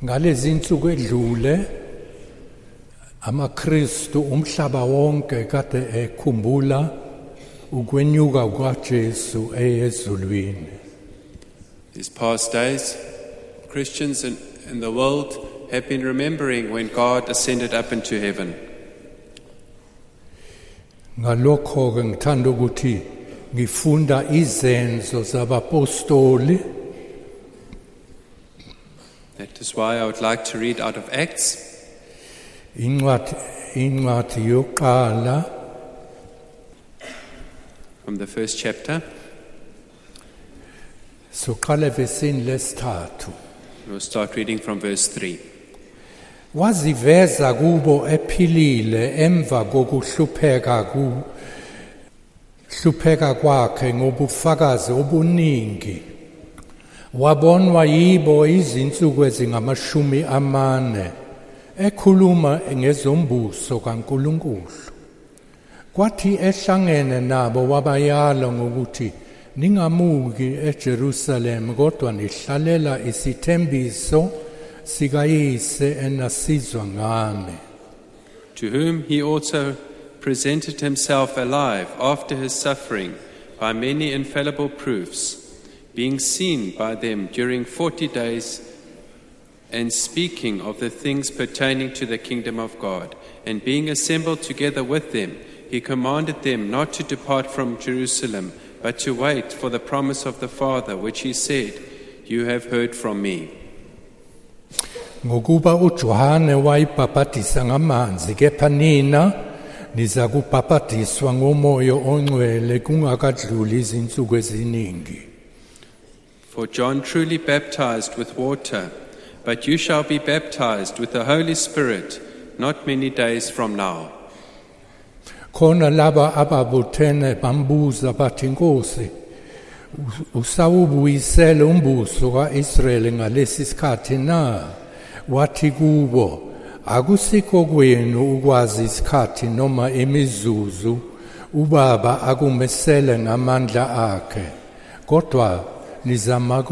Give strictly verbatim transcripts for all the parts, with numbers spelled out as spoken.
Ngalezi insuku edlule amaKristu umhlaba wonke kade ekhumbula ukwenyuka kwaJesu ezulwini. These past days, Christians in, in the world have been remembering when God ascended up into heaven. Ngalokho ke ngithanda ukuthi ngifunda izenzo zabapostoli. That is why I would like to read out of Acts, Incwadi incwadi yokuqala from the first chapter. soqala evesini lesithathu. We'll start reading from verse three. Waziveza kubo ephilile emva kokuhlupheka ku hlupheka kwakhe ngobufakazi obuningi. Wabonwa yibo izinsuku ezingamashumi amane ekhuluma ngezombuso kaNkulunkulu. Kwathi ehlangene nabo wabayala ngokuthi ningamuki eJerusalem kodwa nihlalela isithembiso sikayise enasizwa ngami. To whom he also presented himself alive after his suffering by many infallible proofs, being seen by them during forty days, and speaking of the things pertaining to the kingdom of God. And being assembled together with them, he commanded them not to depart from Jerusalem, but to wait for the promise of the Father, which he said, "You have heard from me." Ngokuba uJohane wayibhabhadisa ngamanzi, kepha nina niza kubhabhadiswa ngomoya ongcwele kungakadluli izinsuku eziningi. For John truly baptized with water, but you shall be baptized with the Holy Spirit not many days from now. Khona laba ababuthene bambuza bathi, Nkosi, usawubuyisela umbuso kaIsrael ngalesi sikhathi na? Wathi kubo, akusikho kwenu ukwazi isikhathi noma imizuzu uBaba akumesele ngamandla akhe, kodwa nizama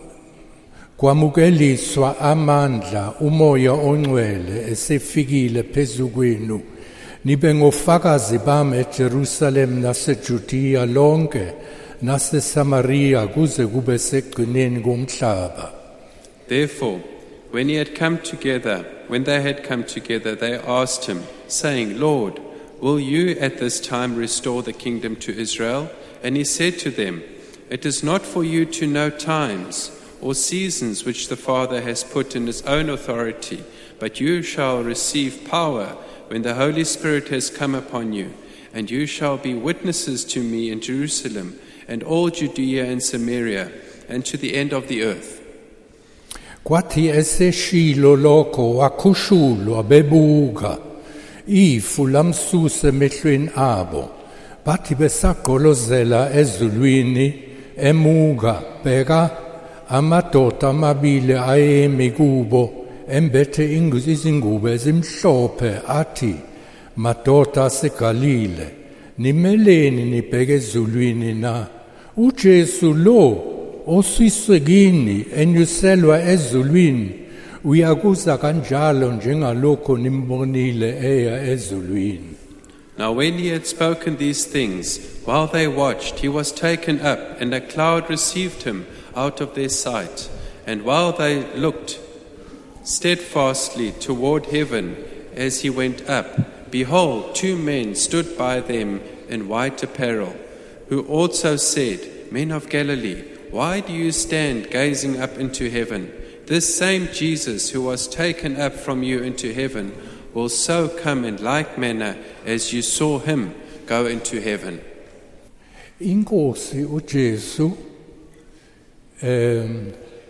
kwamukeliswa amandla umoya ongcwele esefikile phezu kwenu, nibe ngofakazi bami eJerusalem naseJudiya lonke naseSamaria kuze kube segcineni komhlaba. Therefore, when he had come together, when they had come together, they asked him, saying, "Lord, will you at this time restore the kingdom to Israel?" And he said to them, "It is not for you to know times or seasons which the Father has put in his own authority, but you shall receive power when the Holy Spirit has come upon you, and you shall be witnesses to me in Jerusalem and all Judea and Samaria and to the end of the earth." Kwathi eseshilo lokho wakhushulwa bebuka, ifu lamsuse emehlweni abo, bathi besagqolozela ezulwini emuka, bheka amadoda amabili ayemi kubo embethe izingubo ezimhlophe, athi, "Madoda aseGalile, nimeleni nibheke ezulwini na? uJesu lo osiswe kini enyuselwa ezulwini uyakuza kanjalo njengalokho nimbonile eya ezulwini." Now when he had spoken these things, while they watched, he was taken up, and a cloud received him out of their sight. And while they looked steadfastly toward heaven as he went up, behold, two men stood by them in white apparel, who also said, "Men of Galilee, why do you stand gazing up into heaven? This same Jesus who was taken up from you into heaven will so come in like manner as you saw him go into heaven." Inkosi uJesu em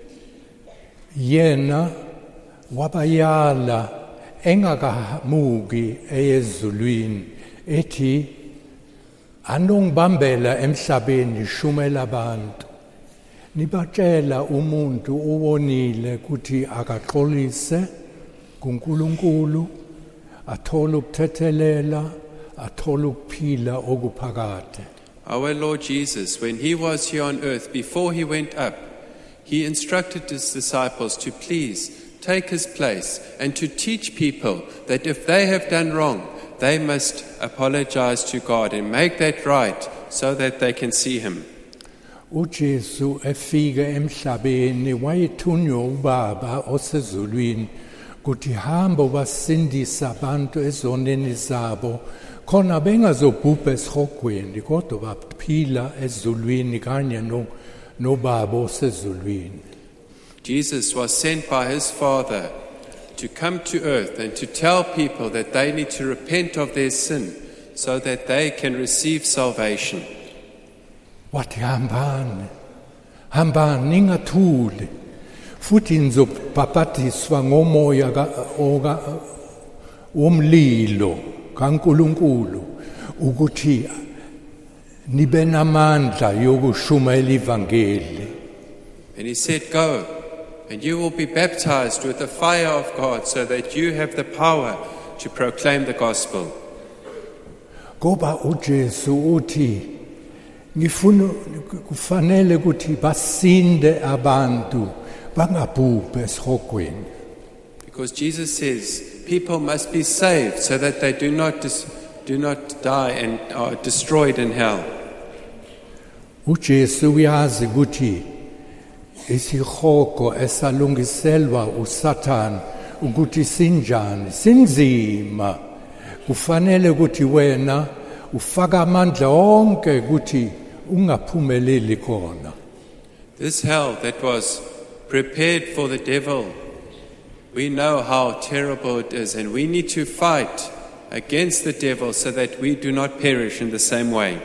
yena wabayala engakamuki eyezulwini, ethi anongibambela emhlabeni shumela abantu, nibatshela umuntu uwonile ukuthi akaxolise kuNkulunkulu, athole ukuthethelela, athole ukuphila okuphakade. Our Lord Jesus, when he was here on earth, before he went up, he instructed his disciples to please take his place and to teach people that if they have done wrong, they must apologize to God and make that right so that they can see him. uJesu efika emhlabeni wayethunywa ubaba osezulwini kuthi hamba ubasindisa abantu ezoneni zabo khona bengazobhubha esihogweni kodwa baphila ezulwini kanye no nobaba osezulwini. Jesus was sent by his Father to come to earth and to tell people that they need to repent of their sin so that they can receive salvation. Wathi hambani, hambani ningathuli, futhi nizobhabhadiswa ngomoya womlilo kaNkulunkulu ukuthi nibe namandla yokushumayela ivangeli. And he said, go, and you will be baptized with the fire of God so that you have the power to proclaim the gospel. Ngoba uJesu uthi ngifuna kufanele ukuthi basinde abantu bangabhubhi esihogweni. Because Jesus says people must be saved so that they do not dis- do not die and are destroyed in hell. uJesu uyazi ukuthi isihogo esalungiselwa uSathane ukuthi sinjani sinzima, kufanele ukuthi wena ufaka amandla onke ukuthi ungaphumeleli khona. This hell that was prepared for the devil, we know how terrible it is, and we need to fight against the devil so that we do not perish in the same way.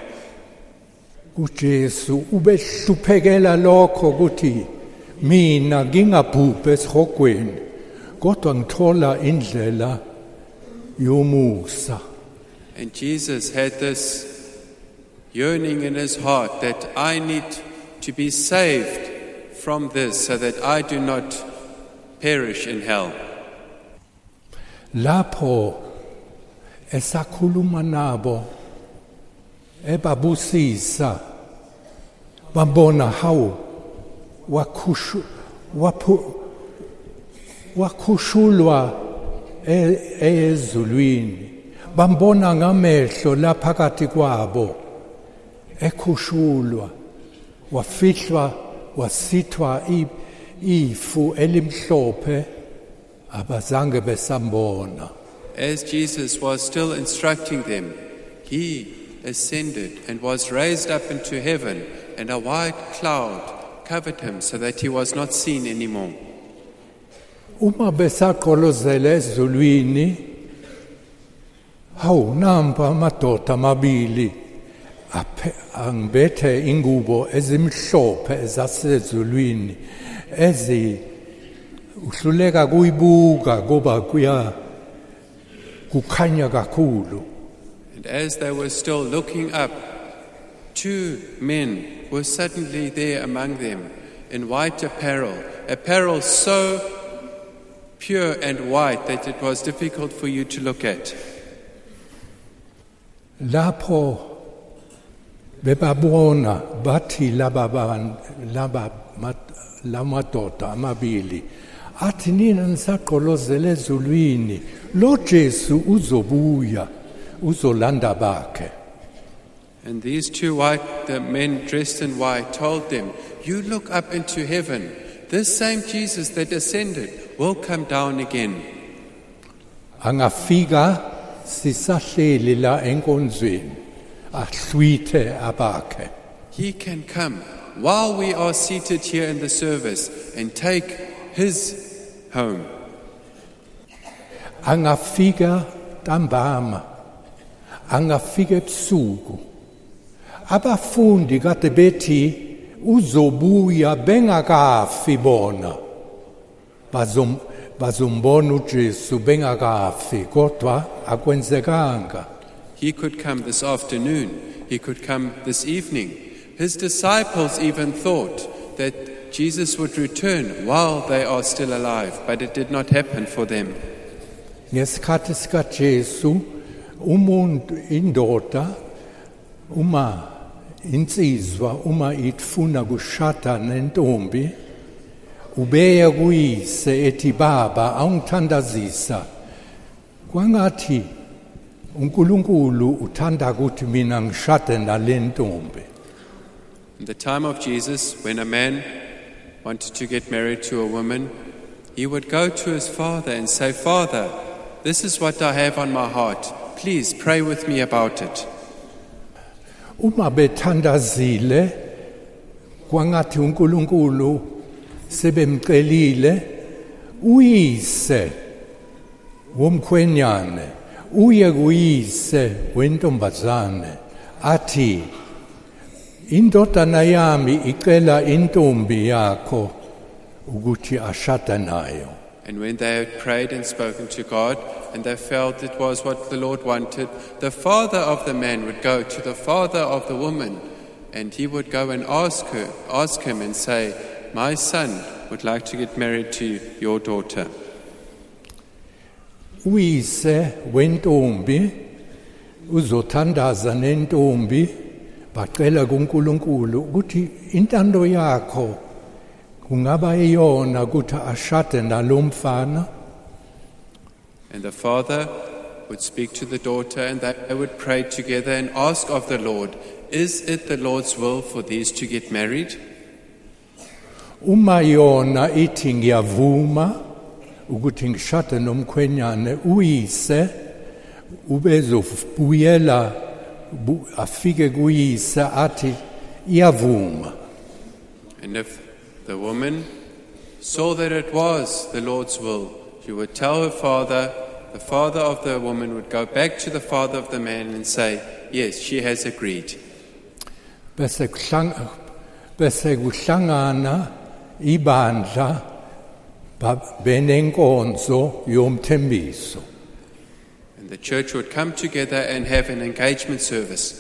uJesu ubehluphekela lokho ukuthi mina ngingabhubhi esihogweni kodwa ngithola indlela yomusa. And Jesus had this yearning in his heart that I need to be saved from this so that I do not perish in hell. Lapho esakhuluma nabo ebabusisa babona hawu wakhushu waphu wakhushulwa ezulwini, bambona ngamehlo laphakathi kwabo ekhushulwa wafihlwa wasithwa ifu elimhlophe abazange besambona. As Jesus was still instructing them, he ascended and was raised up into heaven, and a white cloud covered him so that he was not seen anymore. Uma besaqolozela ezulwini, hawu namba amadoda amabili angibethe ingubo ezimhlophe ezasezulwini ezi uhluleka kuyibuka ngoba kuya kukhanya kakhulu. And as they were still looking up, two men were suddenly there among them in white apparel, apparel so pure and white that it was difficult for you to look at. Lapho bebabona bathi laba laba lamadoda amabili athi nina nisaqolozela ezulwini, lo Jesu uzobuya uzolanda bakhe. And these two white the men dressed in white told them, you look up into heaven, this same Jesus that ascended will come down again. Angafika sisahleli la enkonzweni ahlwithe abakhe. He can come while we are seated here in the service and take his home. Angafika ntambama, angafika ebusuku. Abafundi kade bethi uzobuya bengakafi bona, bazom bazombona uJesu bengakafi kodwa akwenzekanga. He could come this afternoon, he could come this evening. His disciples even thought that Jesus would return while they are still alive, but it did not happen for them. Ngesikhathi sikaJesu umuntu indoda uma insizwa uma itfuna kushada nentombi ubeya kuyise ethi baba awungithandazisa kwangathi uNkulunkulu uthanda ukuthi mina ngishade nalentombi. In the time of Jesus, when a man wanted to get married to a woman, he would go to his father and say, "Father, this is what I have on my heart. Please pray with me about it." Uma bethandazile kwangathi uNkulunkulu sebemcelile uyise womkhwenyane uye kuyise wentombazane athi indodana yami icela intombi yakho ukuthi ashada nayo. And when they had prayed and spoken to God, and they felt it was what the Lord wanted, the father of the man would go to the father of the woman, and he would go and ask her, ask him and say, "My son would like to get married to your daughter." Uyise wentombi uzothandaza nentombi bacela kuNkulunkulu ukuthi intando yakho kungaba iyona ukuthi ashade nalomfana. And the father would speak to the daughter, and they would pray together and ask of the Lord, "Is it the Lord's will for these to get married?" Uma yona ithi ngiyavuma ukuthi ngishade nomkhwenyane uyise ubezobuyela afike kuyise athi iyavuma. And if the woman saw that it was the Lord's will, she would tell her father. The father of the woman would go back to the father of the man and say, "Yes, she has agreed." Bese kuhlangana ibandla benenkonzo yomthembiso. And the church would come together and have an engagement service.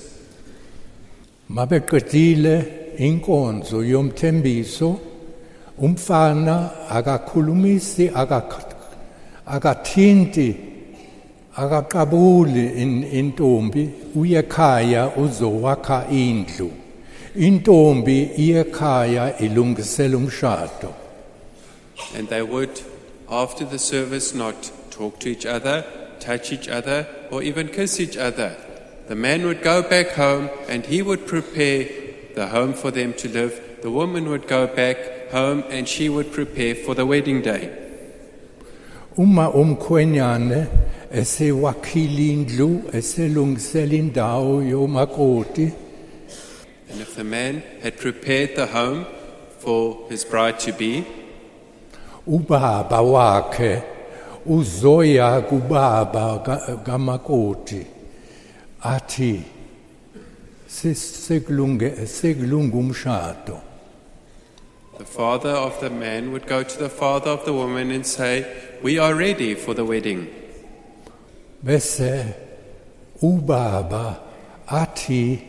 Mabeqedile inkonzo yomthembiso umfana akakhulumisi akathinti akaqabuli intombi uyekhaya uzowakha indlu. Intombi iyekhaya ilungisela umshado. And they would, after the service, not talk to each other, touch each other, or even kiss each other. The man would go back home and he would prepare the home for them to live. The woman would go back home and she would prepare for the wedding day. Uma umkhwenyane esewakhile indlu eselungisela indawo yomakoti. And if the man had prepared the home for his bride to be, ubaba wakhe uzoya kubaba kamakoti athi sekulunge sekulunga umshado. The father of the man would go to the father of the woman and say, "We are ready for the wedding." Bese ubaba athi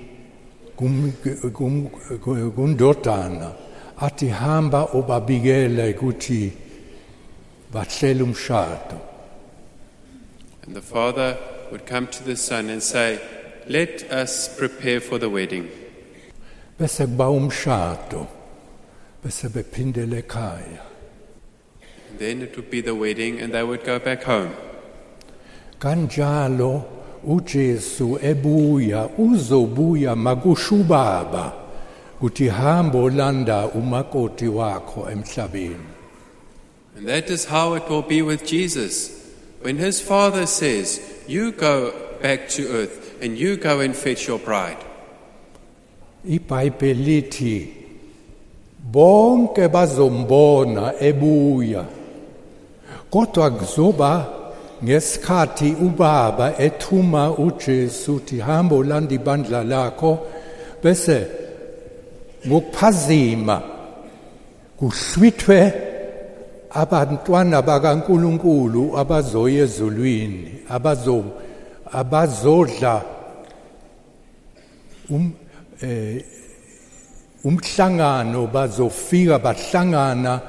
kundodana athi hamba obabikele ukuthi bahlele umshado. And the father would come to the son and say, "Let us prepare for the wedding." Bese kuba umshado. Bese bephindele ekhaya. And then it would be the wedding and they would go back home. Kanjalo uJesu ebuya uzobuya makusho ubaba ukuthi hamba olanda umakoti wakho emhlabeni. And that is how it will be with Jesus. When his Father says, "You go back to earth and you go and fetch your bride." iBhayibheli lithi bonke bazombona ebuya kodwa kuzoba ngesikhathi ubaba ethuma uJesu uthi hamba ulanda ibandla lakho bese ngokuphazima kuhlwithwe abantwana bakaNkuluNkulu abazoya ezulwini abazo abazodla um eh umhlangano bazofika bahlangana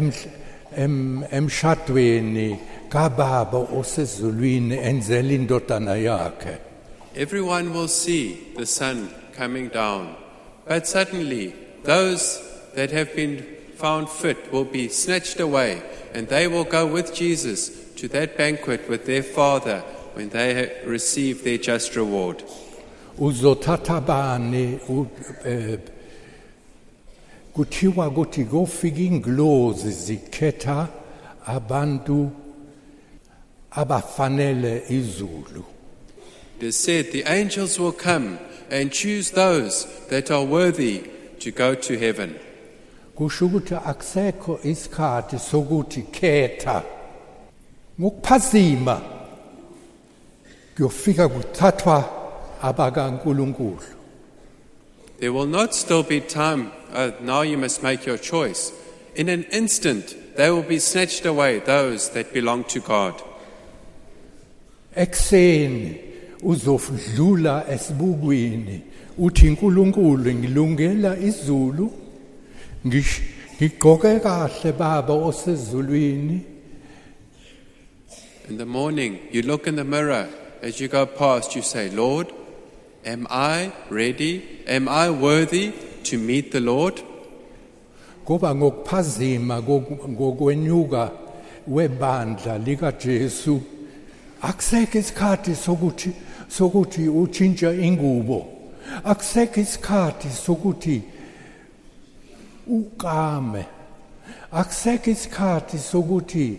emshadweni kababa osezulwini enzela indodana yakhe. Everyone will see the sun coming down, but suddenly those that have been found fit will be snatched away, and they will go with Jesus to that banquet with their Father when they ha- receive their just reward. Uzothatha bani u- eh, kuthiwa ukuthi kofika inglozi zikhetha abantu abafanele izulu. It is said the angels will come and choose those that are worthy to go to heaven. Kusho ukuthi akusekho isikhathi sokuthi khetha ngokuphazima kuyofika kuthathwa abakaNkulunkulu. There will not still be time, uh, now you must make your choice. In an instant, they will be snatched away, those that belong to God. Ekseni uzofdlula esibukwini uthi uNkulunkulu ngilungela izulu ngish- ngigqoke kahle baba osezulwini. In the morning, you look in the mirror. As you go past, you say, Lord, am I ready? Am I worthy to meet the Lord? Ngoba ngokuphazima ngoku- ngokwenyuka webandla likaJesu akusekho isikhathi sokuthi sokuthi utshintshe ingubo, akusekho isikhathi sokuthi ukame, akusekho isikhathi sokuthi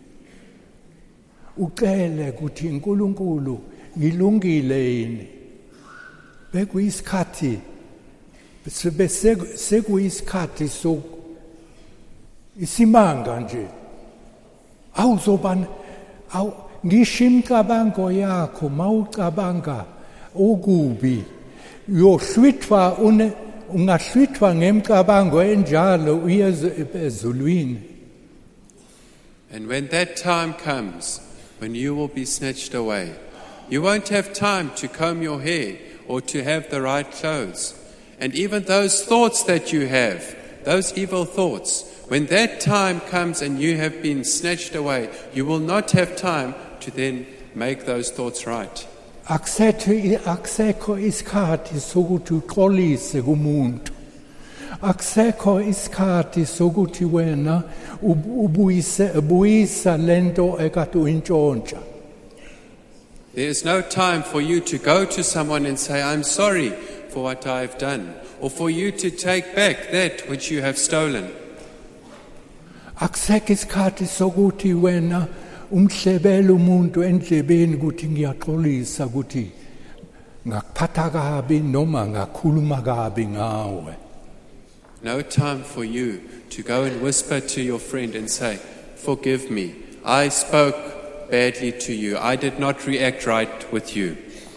ucele ukuthi uNkulunkulu ngilungile yini. Bekuyisikhathi bese sekuyisikhathi so isimanga nje awuzoba aw ngisho imicabango yakho mawucabanga ukubi uyohlwithwa une ungahlwithwa ngemicabango enjalo uye ezulwini. And when that time comes, when you will be snatched away, you won't have time to comb your hair or to have the right clothes. And even those thoughts that you have, those evil thoughts, when that time comes and you have been snatched away, you will not have time to then make those thoughts right. Akusetho akusekho isikhathi sokuthi uxolise kumuntu. Akusekho isikhathi sokuthi wena ubuyise ubuyisa lento ekade uyintshontsha. There is no time for you to go to someone and say, I'm sorry for what I've done, or for you to take back that which you have stolen. Akusekho isikhathi sokuthi wena umhlebele umuntu endlebeni ukuthi ngiyaxolisa ukuthi ngakuphatha kabi noma ngakhuluma kabi ngawe. No time for you to go and whisper to your friend and say, forgive me, I spoke badly to you, I did not react right with you.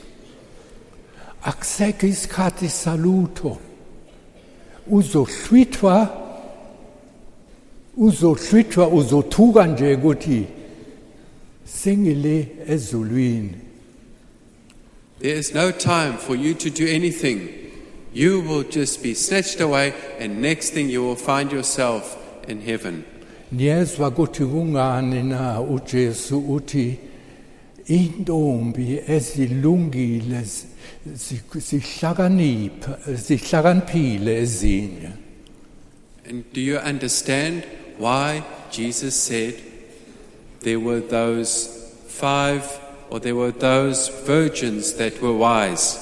Akusekho isikhathi salutho uzohlwithwa uzohlwithwa uzothuka nje ukuthi singile ezulwini. There is no time for you to do anything. You will just be snatched away, and next thing you will find yourself in heaven. Niyezwa ukuthi kungani na uJesu uthi intombi ezilungile sihlakanipha sihlakaniphile ezinye. And do you understand why Jesus said there were those five, or there were those virgins that were wise?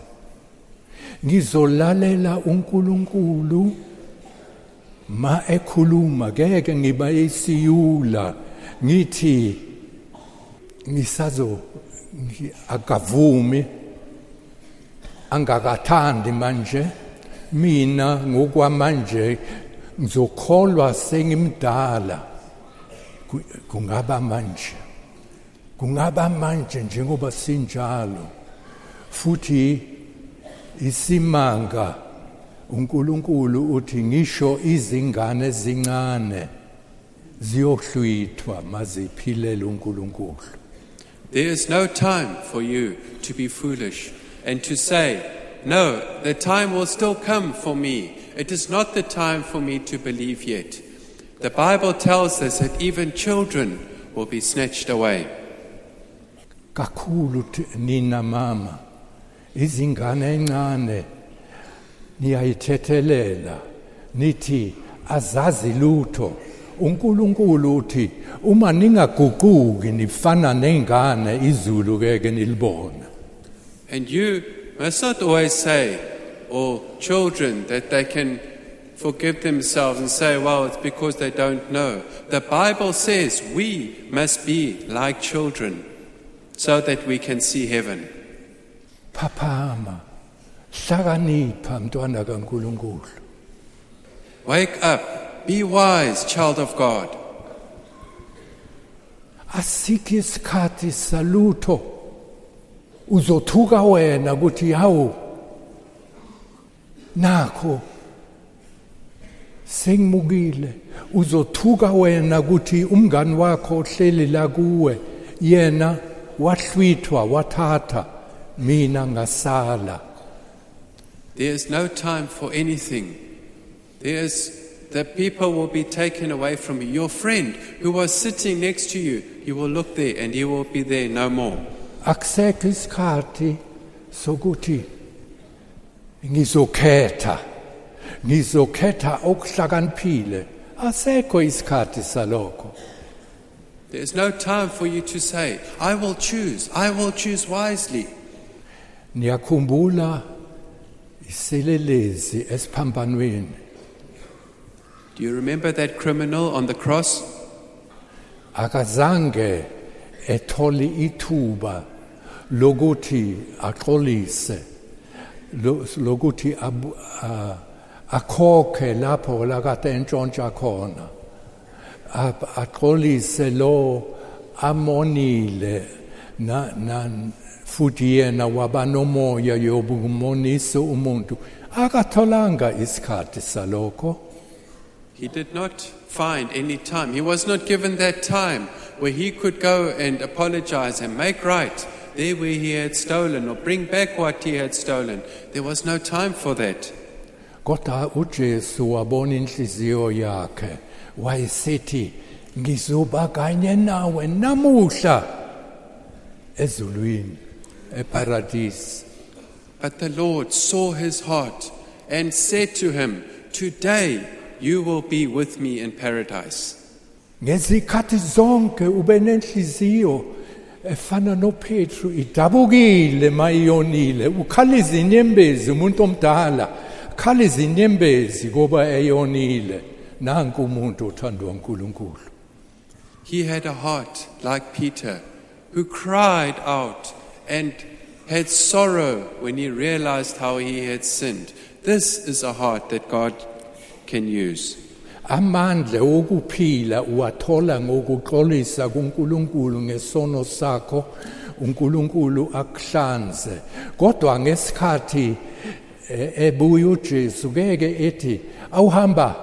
Ngizolalela uNkulunkulu ma ekhuluma ngeke ngiba isiyula ngithi ngisazo akavumi angakathandi manje mina ngokwamanje ngizokholwa sengimdala. Kungaba manje kungaba manje njengoba sinjalo futhi isimanga uNkulunkulu uthi ngisho izingane zincane ziyohlwithwa maziphilele uNkulunkulu. There is no time for you to be foolish and to say, no, the time will still come for me. It is not the time for me to believe yet. The Bible tells us that even children will be snatched away. Kakhulu nina mama izingane encane niyayithethelela nithi azazi lutho. uNkulunkulu uthi uma ningaguquki nifana nengane izulu keke nilibona. And you must not always say, or children, that they can forgive themselves and say, well, it's because they don't know. The Bible says we must be like children so that we can see heaven. Phaphama, hlakanipha mntwana kaNkulunkulu. Wake up, be wise, child of God. Asikho isikhathi salutho. Uzothuka wena ukuthi hawu nakho sengimukile. Uzothuka wena ukuthi umngani wakho ohleli la kuwe yena wahlwithwa wathatha mina ngasala. There is no time for anything. There is the people will be taken away from you. Your friend who was sitting next to you, you will look there and he will be there no more. Akusekho isikhathi sokuthi ngizokhetha ngizokhetha okuhlakaniphile. Asekho isikhathi salokho. There is no time for you to say, I will choose, I will choose wisely. Niyakhumbula iselelezi esiphambanweni. Do you remember that criminal on the cross? Akazange etholi ithuba lokuthi axolise lokuthi akhokhe lapho la kade entshontsha khona axolise lo amonile na na futhi yena wabanomoya yobumonisa umuntu akatholanga isikhathi salokho. He did not find any time. He was not given that time where he could go and apologize and make right there where he had stolen or bring back what he had stolen. There was no time for that. Kodwa uJesu wabona inhliziyo yakhe wayesethi ngizoba kanye nawe namuhla ezulwini eparadise. But the Lord saw his heart and said to him, today you will be with me in paradise. Ngezikhathi zonke ube nenhliziyo efana noPetru idabukile mayonile ukhala izinyembezi umuntu omdala khala izinyembezi ngoba eyonile nanku umuntu othandwa uNkulunkulu. He had a heart like Peter who cried out and had sorrow when he realized how he had sinned. This is a heart that God can use. Amandla okuphila uwathola ngokuxolisa kuNkulunkulu ngesono sakho uNkulunkulu akuhlanze. Kodwa ngesikhathi ebuya uJesu keke ethi awuhamba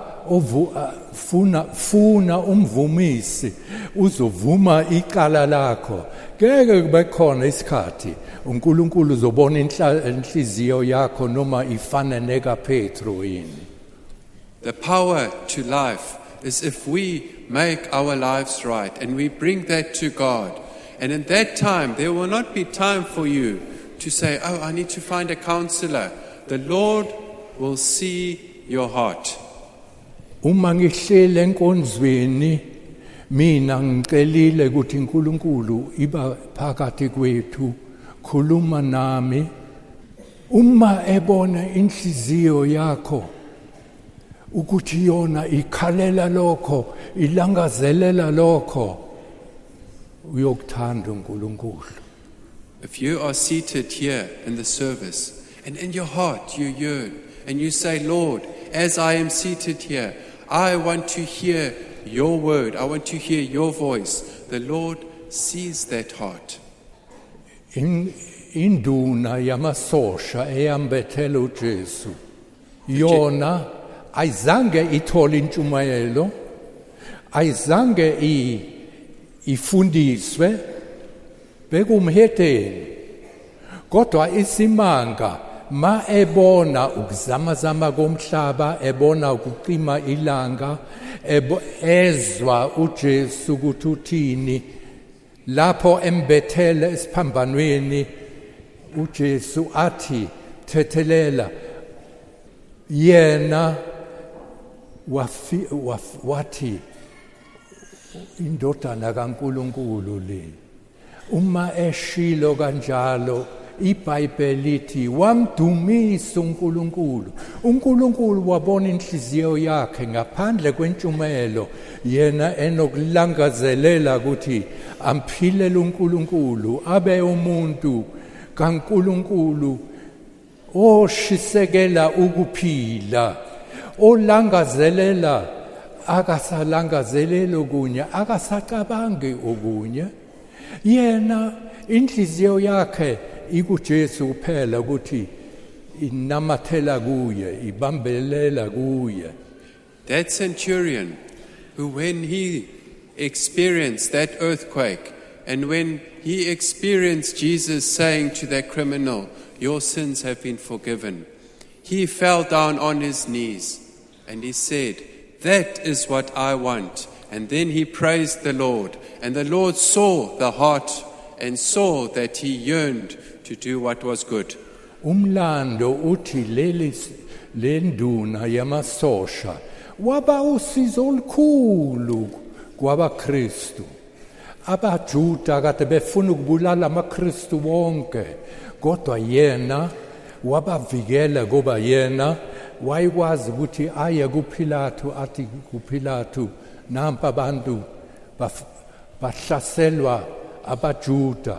ufuna funa umvumisi uzovuma icala lakho. Keke kube khona isikhathi uNkulunkulu uzobona inhliziyo yakho noma ifana nekaPetru yini. The power to life is if we make our lives right and we bring that to God. And in that time, there will not be time for you to say, oh, I need to find a counselor. The Lord will see your heart. Uma ngihlele enkonzweni mina ngicelile ukuthi uNkulunkulu iba phakathi kwethu khuluma nami. Uma ebona inhliziyo yakho ukuthi yona ikhalela lokho ilangazelela lokho uyokuthanda uNkulunkulu. If you are seated here in the service and in your heart you yearn and you say, Lord, as I am seated here, I want to hear your word, I want to hear your voice. The Lord sees that heart. In induna yamasosha eyambethela uJesu yona ayizange ithole intshumayelo ayizange ifundiswe bekumhedeni kodwa isimanga ma ebona ukuzamazama komhlaba ebona ukucima ilanga ezwa uJesu ukuthi uthini lapho embethele esiphambanweni uJesu athi thethelela yena wafi- waf- wathi indodana kaNkulunkulu le uma eshilo kanjalo iBhayibheli lithi wamdumisa uNkulunkulu. uNkulunkulu wabona inhliziyo yakhe ngaphandle kwentshumayelo, yena enokulangazelela ukuthi amphilele uNkulunkulu, abe umuntu kaNkulunkulu oshisekela ukuphila, olangazelela akasalangazeleli okunye, akasacabangi okunye. Yena inhliziyo yakhe ikuJesu kuphela, ukuthi inamathela kuye, ibambelela kuye. That centurion, who when he experienced that earthquake, and when he experienced Jesus saying to that criminal, "Your sins have been forgiven," he fell down on his knees and he said, "That is what I want." And then he praised the Lord, and the Lord saw the heart and saw that he yearned to do what was good. Umlando uthi leli lenduna yamasosha waba usizo olukhulu kwabaKristu. AbaJuda kade befuna ukubulala amaKristu wonke, kodwa yena wabavikela ngoba yena wayekwazi ukuthi aye kuPilato athi kuPilato, nampa abantu bahlaselwa abaJuda.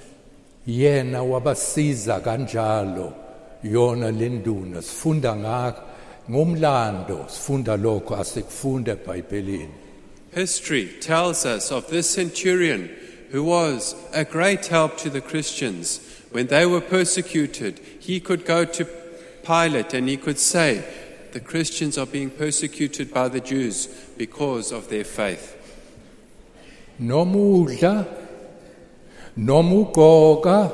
Yena wabasiza kanjalo yona lenduna. Sifunda ngakho ngomlando, sifunda lokho asikufunde eBhayibhelini. History tells us of this centurion who was a great help to the Christians. When they were persecuted, he could go to Pilate and he could say, "The Christians are being persecuted by the Jews because of their faith." Noma udla, noma ugoka,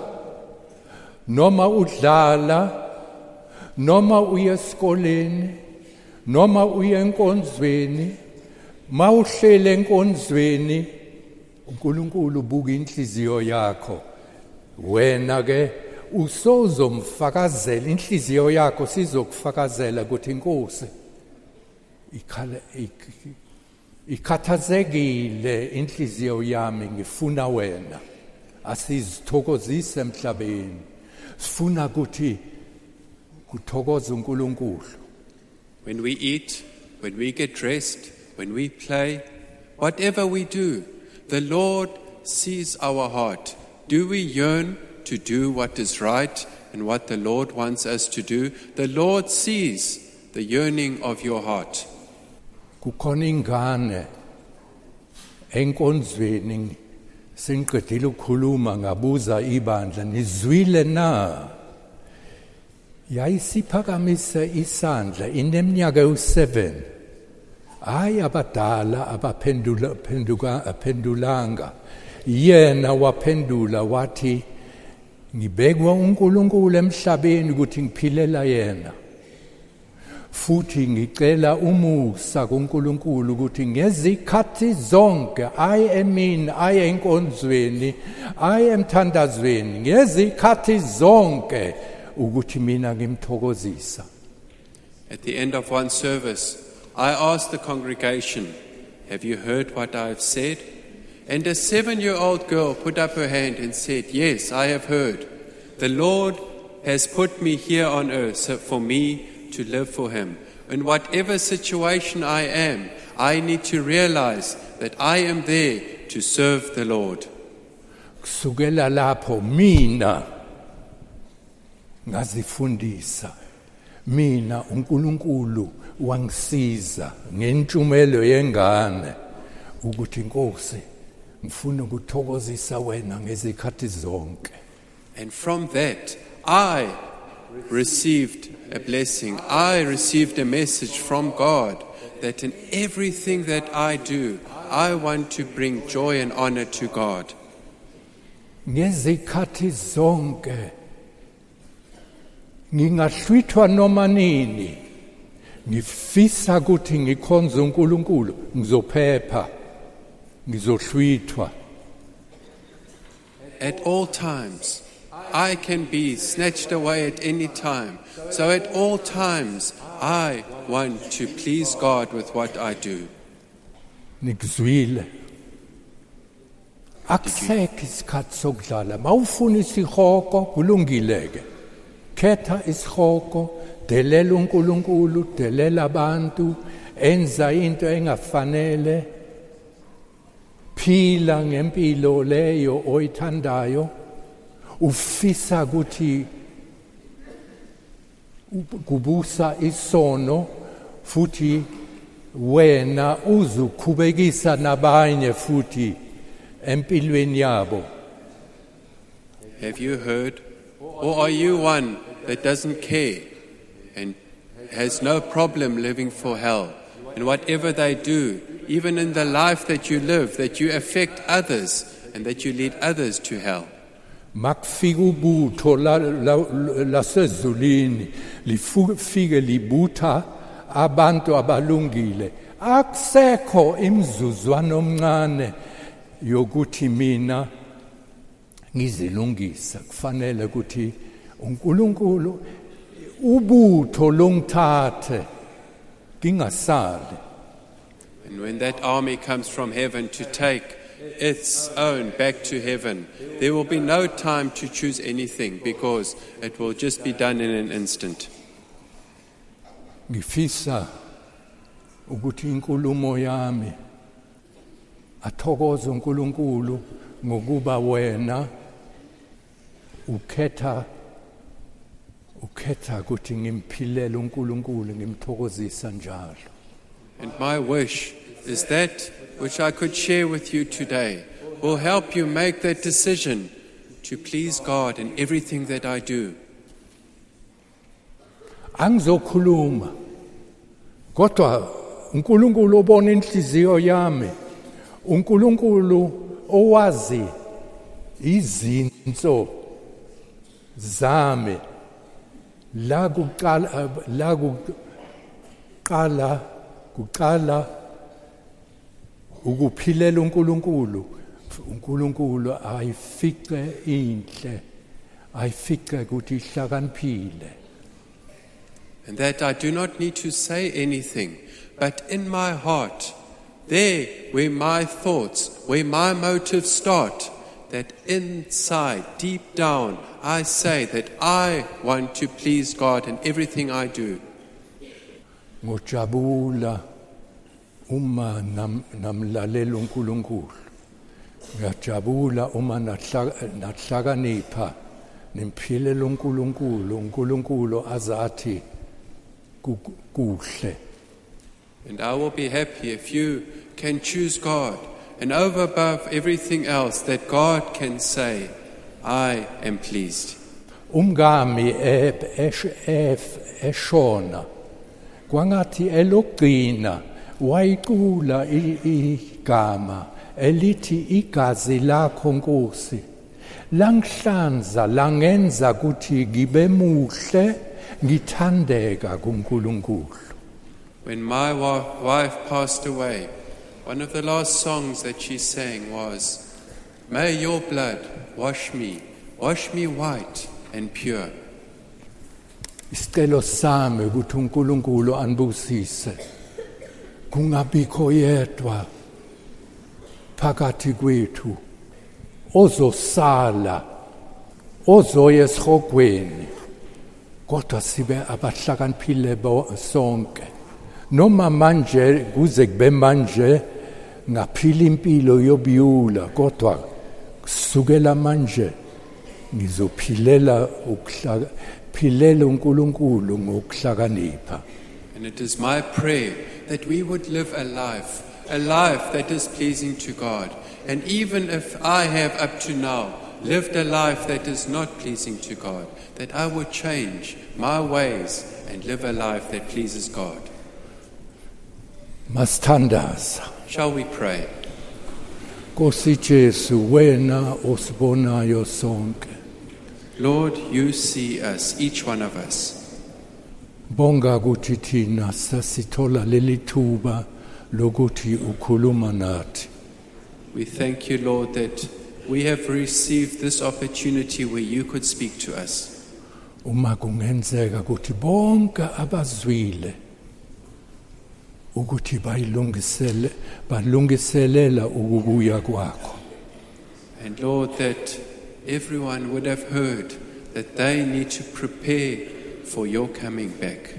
noma udlala, noma uya esikoleni, noma uya enkonzweni, mawuhlele enkonzweni, uNkulunkulu ubuka inhliziyo yakho. Wena ke usozomfakazela, inhliziyo yakho sizokufakazela ukuthi inkosi ikhala ikhathazekile inhliziyo yami, ngifuna wena. Asizithokozise emhlabeni, sifuna ukuthi kuthokoze uNkulunkulu. When we eat, when we get dressed, when we play, whatever we do, the Lord sees our heart. Do we yearn to do what is right and what the Lord wants us to do? The Lord sees the yearning of your heart. Kukhona ingane enkonzweni sengiqedile ukukhuluma ngabuza ibandla, nizwile na? Yayisiphakamise isandla, ineminyaka ewu-seven. Hayi abadala abaphendula phenduka aphendulanga. Yena waphendula wathi, ngibekwa uNkulunkulu emhlabeni ukuthi ngiphilela yena. Futhi ngicela umusa kuNkulunkulu ukuthi ngezikhathi zonke aye emini, aye enkonzweni, aye emthandazweni, ngezikhathi zonke ukuthi mina ngimthokozisa. At the end of one service, I asked the congregation, "Have you heard what I have said?" And a seven-year-old girl put up her hand and said, "Yes, I have heard. The Lord has put me here on earth for me to live for Him. In whatever situation I am, I need to realize that I am there to serve the Lord." Kusukela lapho mina ngazifundisa, mina uNkulunkulu wangisiza ngentsumelo yengane ukuthi Nkosi ngifuna ukuthokozisa wena ngezikhathi zonke. And from that, I received a blessing. I received a message from God that in everything that I do, I want to bring joy and honor to God. Ngezikhathi zonke ngingahlwithwa noma nini, ngifisa ukuthi ngikhonze uNkulunkulu, ngizophepha, ngizohlwithwa. At all times, I can be snatched away at any time. So at all times, I want to please God with what I do. Nikuzwile. Akusekho isikhathi sokudlala. Mawufuna isihoko kulungileke. Khetha isihoko, delela uNkulunkulu, delela abantu, enza into engafanele. Phila ngempilo leyo oyithandayo. Ufisa ukuthi kubusa isono futhi wena uzukhubekisa nabanye futhi empilweni yabo. Have you heard? Or are you one that doesn't care and has no problem living for hell? And whatever they do, even in the life that you live, that you affect others and that you lead others to hell. Makufika ubutho lasezulwini lifike libutha abantu abalungile. Akusekho imizuzwana omncane yokuthi mina ngizilungisa. Kufanele ukuthi uNkulunkulu ubutho longithathe ngingasali. And when that army comes from heaven to take its own back to heaven, there will be no time to choose anything because it will just be done in an instant. Ngifisa ukuthi inkulumo yami athokoze uNkulunkulu ngokuba wena ukhetha ukhetha ukuthi ngimphilele uNkulunkulu ngimthokozisa njalo. And my wish is that which I could share with you today will help you make that decision to please God in everything that I do. Angizokhuluma kodwa uNkulunkulu ubona inhliziyo yami, uNkulunkulu owazi izinto zami la kuqala la kuqala kuqala ukuphilela uNkulunkulu. uNkulunkulu ayifice inhle, ayifice ukuthi ihlakaniphile. And that I do not need to say anything, but in my heart, there where my thoughts, where my motives start, that inside, deep down, I say that I want to please God in everything I do. Ngojabula uma namlalela uNkulunkulu. Ngiyajabula uma nahlakanipha nimphilela uNkulunkulu, uNkulunkulu azathi kuhle. And I will be happy if you can choose God, and over above everything else that God can say, I am pleased. Umngami eshona kwangathi elogcina wayicula igama elithi igazi lakho Nkosi langihlanza langenza ukuthi ngibe muhle ngithandeka kuNkulunkulu. When my wife passed away, one of the last songs that she sang was, "May your blood wash me, wash me white and pure." Isicelo sami ukuthi uNkulunkulu anibusise kungabikho yedwa phakathi kwethu ozosala ozoya esihogweni kodwa sibe abahlakaniphile sonke. Noma manje kuze kube manje ngaphila impilo yobuyula kodwa kusukela manje ngizophilela ukuhlaka philela uNkulunkulu ngokuhlakanipha. And it is my prayer that we would live a life, a life that is pleasing to God. And even if I have up to now lived a life that is not pleasing to God, that I would change my ways and live a life that pleases God. Masithandaza. Shall we pray? Nkosi Jesu, wena osibonayo sonke. Lord, you see us, each one of us. Bonga ukuthi thina sasithola leli thuba lokuthi ukhuluma nathi. We thank you, Lord, that we have received this opportunity where you could speak to us. uma kungenzeka ukuthi bonke abazwile ukuthi bayilungisele balungiselela ukubuya kwakho. And Lord, that everyone would have heard that they need to prepare for your coming back.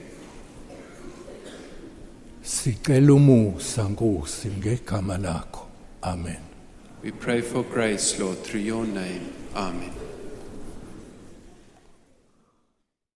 Sicela umusa Nkosi ngegama lakho. Amen. We pray for grace, Lord, through your name. Amen.